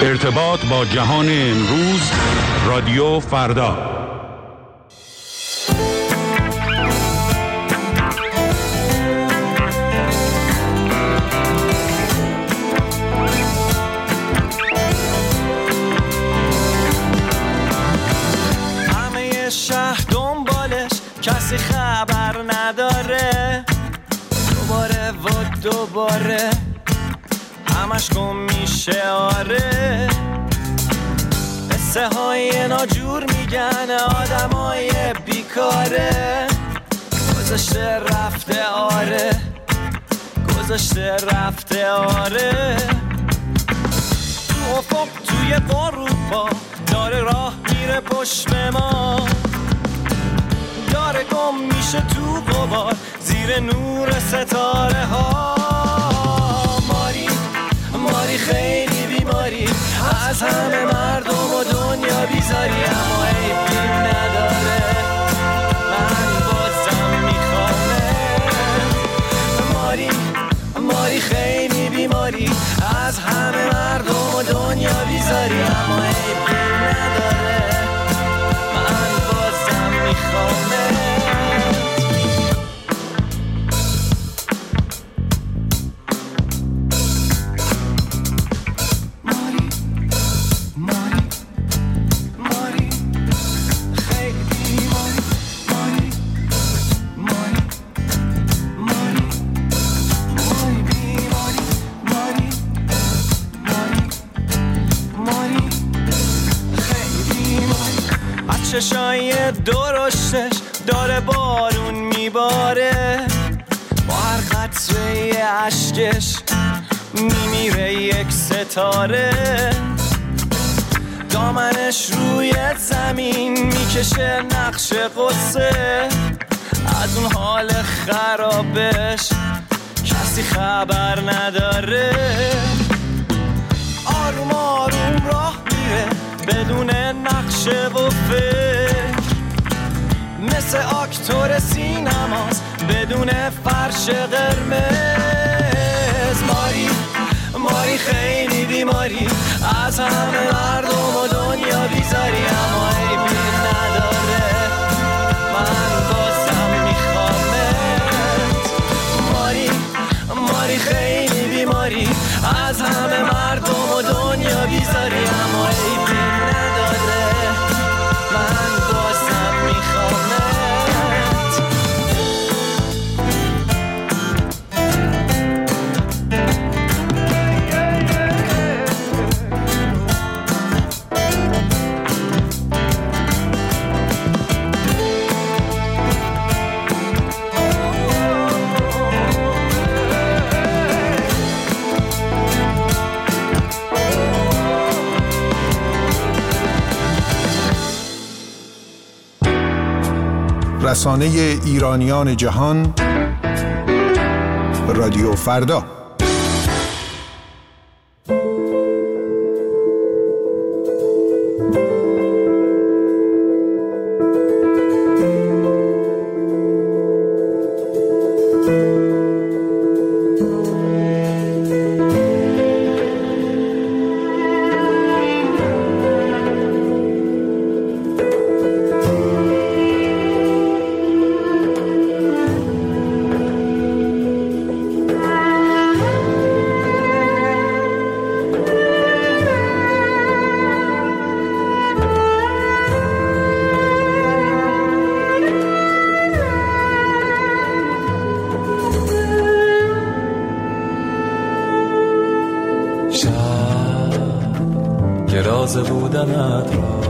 ارتباط با جهان امروز، رادیو فردا. همه شهر دنبالش، کسی خبر نداره. دوباره و دوباره همش گم میشه. آره قصه های ناجور میگن آدمای بیکاره. گذشته رفته آره، گذشته رفته آره. تو افق توی غروبا داره راه میره پشت ما، داره گم میشه تو غبار زیر نور ستاره ها. ماری خیلی بیماری، از همه مردم و دنیا بیزاری، اما عیبی نداره، من بازم میخوامه. ماری خیلی بیماری، از همه مردم و دنیا بیزاری، اما عیبی نداره، من بازم میخوامه. چشای درشتش داره بارون میباره، با هر قطره اشکش میمیره یک ستاره. دامنش روی زمین میکشه نقش قصه، از اون حال خرابش کسی خبر نداره. آروم آروم راه میره بدون نقشه و فکر، مثل آکتور سینماست بدون فرش قرمز. ماری خیلی بیماری، از همه مردم و دنیا بیزاری، اما عیبی نداره، من بازم میخوامت. ماری خیلی بیماری، از همه مردم و دنیا بیزاری، اما عیبی نداره، من بازم میخوامت. رسانه ایرانیان جهان، رادیو فردا. بودنت را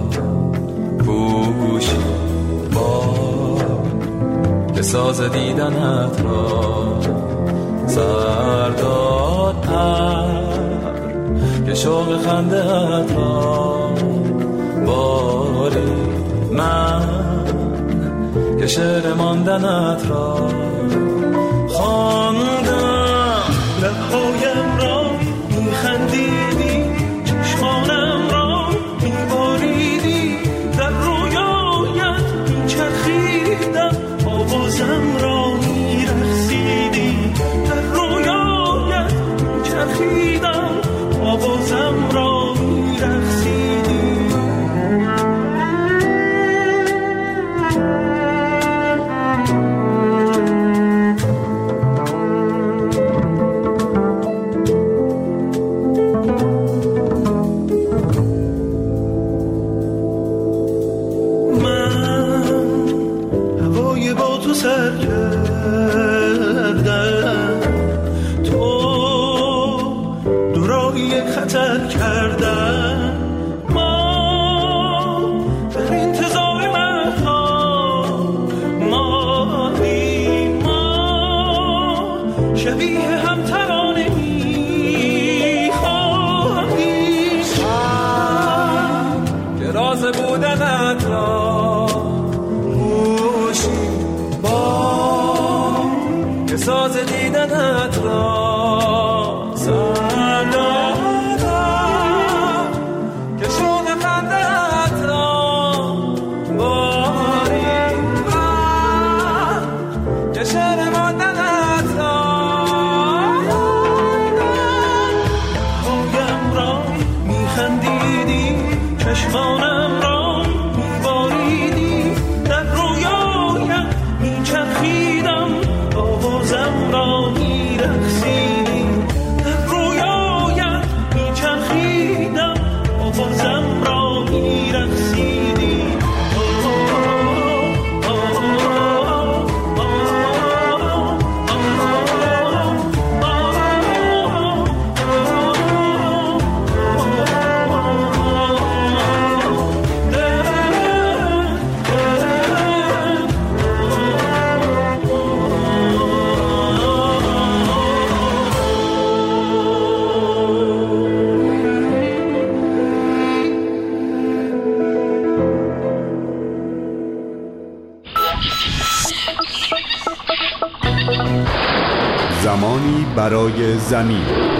پوشی با ساز دیدنت را، سرداد پر که شوق خنده‌ات را، باری من که شعر ماندنت را خواندم. لبهایم را میخندیدی، چشمانم را میباریدی، در رویایت میچرخیدم، آوازم را میرقصیدی، در رویایت میچرخیدم، آوازم را برای خطر کردن. ما در انتظار مهدها ماندیم، ما شبیه هم ترانه می‌خواندیم. که راز بودنت را گوشی با که ساز دیدنت را چشمانم را می‌باریدی، در رویایم می‌چرخیدم، آوازم را می‌رقصیدی. در رویایم می‌چرخیدم، آوازم را می‌رقصیدی. زمانی برای زمین.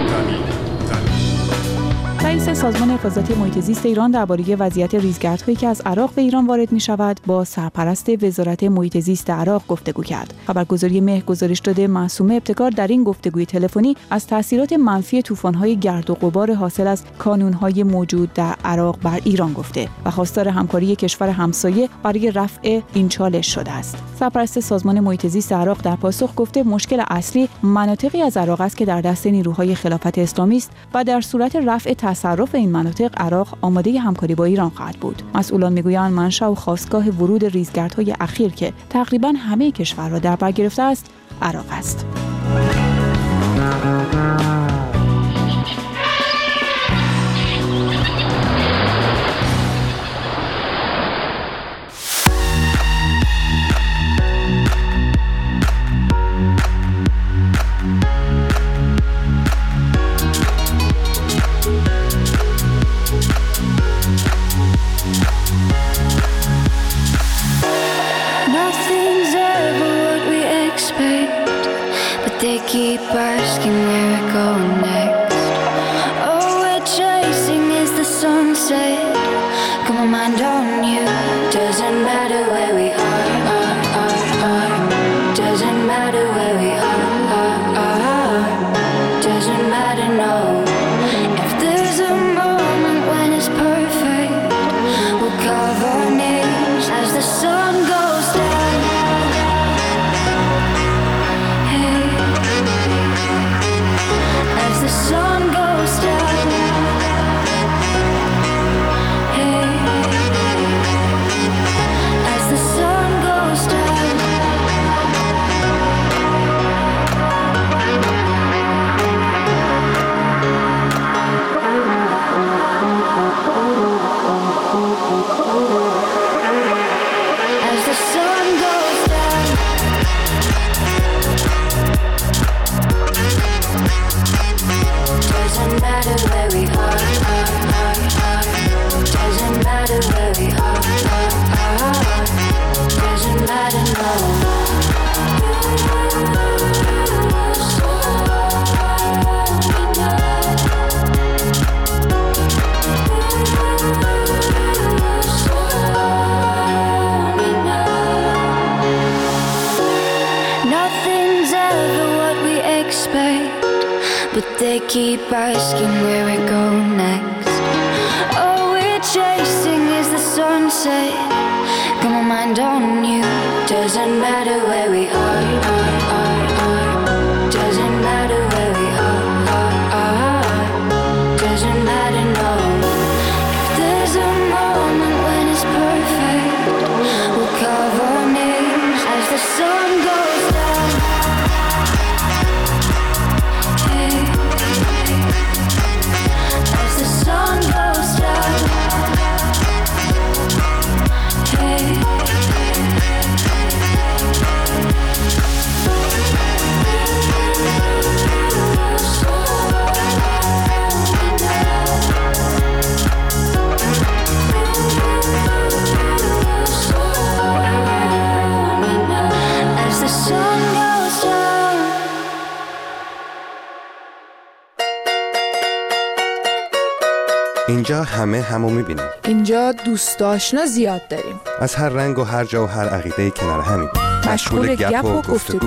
رئیس سازمان حفاظت محیط زیست ایران درباره وضعیت ریزگردهایی که از عراق به ایران وارد می‌شود با سرپرست وزارت محیط زیست عراق گفتگو کرد. خبرگزاری مهر گزارش داده معصومه ابتکار در این گفتگوی تلفنی از تاثیرات منفی طوفان‌های گرد و غبار حاصل از کانون‌های موجود در عراق بر ایران گفته و خواستار همکاری کشور همسایه برای رفع این چالش شده است. سرپرست سازمان محیط زیست عراق در پاسخ گفته مشکل اصلی مناطقی از عراق است که در دست نیروهای خلافت اسلامی است و در صورت رفع تصرف این مناطق عراق آماده همکاری با ایران خواهد بود. مسئولان میگویند منشأ و خاستگاه ورود ریزگردهای اخیر که تقریباً همه کشورها را در بر گرفته است عراق است. They keep asking where we're going next. All we're chasing is the sunset. Got my mind on you. Doesn't matter where we are. Doesn't matter where we are. Doesn't matter, no. If there's a moment when it's perfect, we'll carve our names as the sun goes down. As the sun goes down, hey, as the sun goes down. As the sun goes down. Doesn't matter where we are. Doesn't matter where we are. Doesn't matter, no. Nothing's ever what we expect, but they keep asking where we're going next. All we're chasing is the sunset. Got my mind on you. Doesn't matter where we are. Doesn't matter where we are. Doesn't matter, no. If there's a moment when it's perfect, we'll carve our names as the sun goes down. Hey. اینجا همه همو میبینیم. اینجا دوست آشنا زیاد داریم. از هر رنگ و هر جا و هر عقیده کنار همین. مشغول گپ و گفتگو.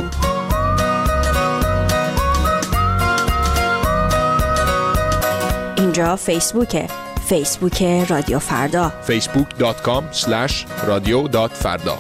اینجا فیسبوک رادیو فردا. facebook.com/radio.farda.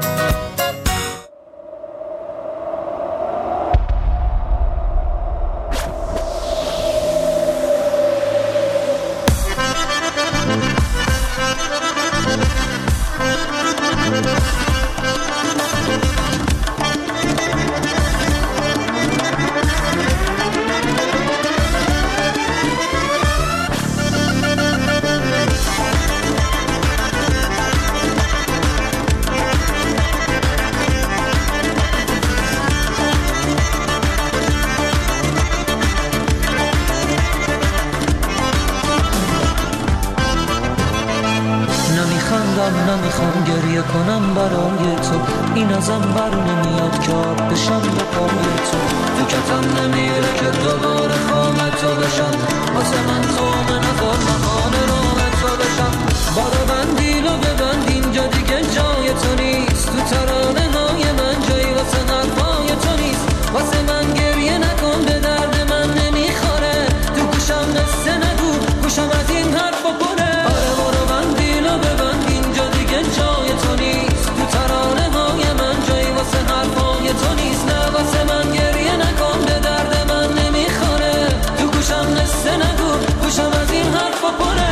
نمیخوام گریه کنم برای تو، این ازم بر نمیاد که آب بشم به پای تو. فکرم نمیره که دوباره خام تو بشم، واسه من تو نخور مخان راه تو بشم. بارو بندیل و ببند اینجا دیگه جای تو نیست، تو ترانه های من جایی واسه حرفای تو نیست. واسه من گریه نکن به درد من نمیخوره، تو گوشم قصه نگو گوشم از این حرفا پره. آره بارو بندیل و ببند اینجا دیگه جای تو نیست، تو ترانه های من جایی واسه حرفای تو نیست. نه واسه من گریه نکن به درد من نمیخوره، تو گوشم قصه نگو گوشم از این حرفا پره.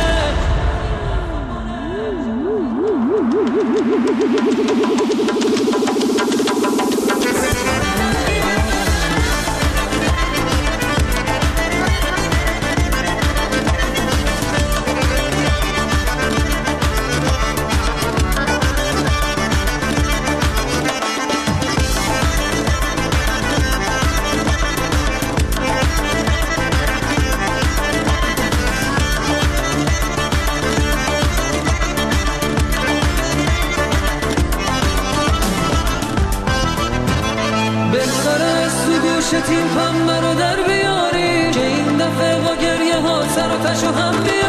تیم هم برو در بیاری که این دفعه با گریه ها سر و تشو هم بیاری.